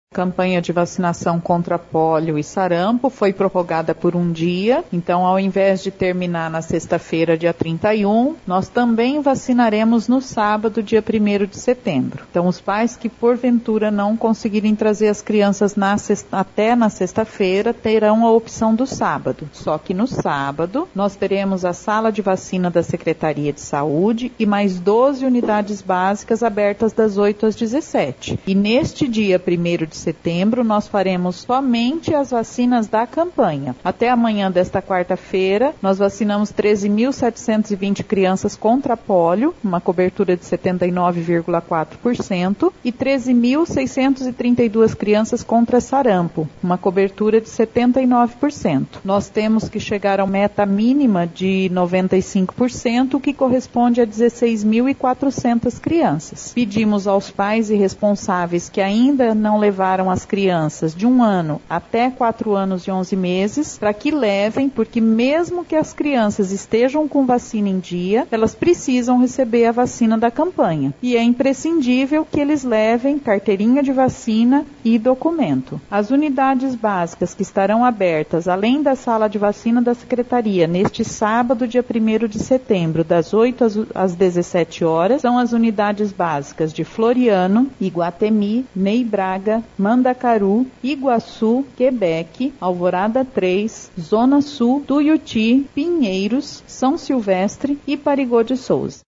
A campanha de vacinação contra pólio e sarampo foi prorrogada por um dia, então ao invés de terminar na sexta-feira, dia 31, nós também vacinaremos no sábado, dia 1º de setembro. Então os pais que porventura não conseguirem trazer as crianças até na sexta-feira, terão a opção do sábado. Só que no sábado, nós teremos a sala de vacina da Secretaria de Saúde e mais 12 unidades básicas abertas das 8 às 17. E neste dia 1º de setembro, nós faremos somente as vacinas da campanha. Até amanhã desta quarta-feira, nós vacinamos 13.720 crianças contra pólio, uma cobertura de 79,4%, e 13.632 crianças contra sarampo, uma cobertura de 79%. Nós temos que chegar a uma meta mínima de 95%, que corresponde a 16.400 crianças. Pedimos aos pais e responsáveis que ainda não levaram as crianças de 1 ano até 4 anos e 11 meses, para que levem, porque mesmo que as crianças estejam com vacina em dia, elas precisam receber a vacina da campanha. E é imprescindível que eles levem carteirinha de vacina e documento. As unidades básicas que estarão abertas, além da sala de vacina da Secretaria, neste sábado, dia 1º de setembro, das 8 às 17 horas, são as unidades básicas de Floriano, Iguatemi, Ney Braga, Mandacaru, Iguaçu, Quebec, Alvorada 3, Zona Sul, Tuiuti, Pinheiros, São Silvestre e Parigô de Souza.